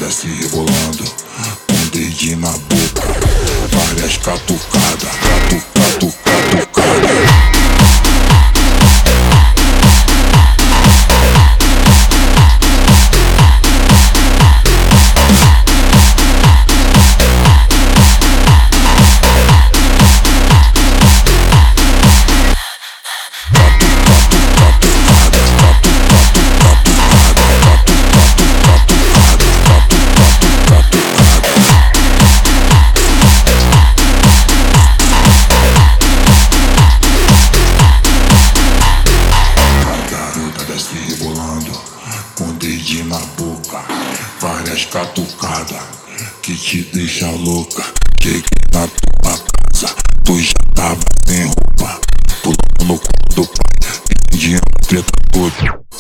desce rebolando, com dedinho na boca, várias catucadas, catucada. Com dedinho na boca, várias catucadas que te deixa louca. Cheguei na tua casa, tu já tava sem roupa, pulando no colo do pai, entendiam a treta toda.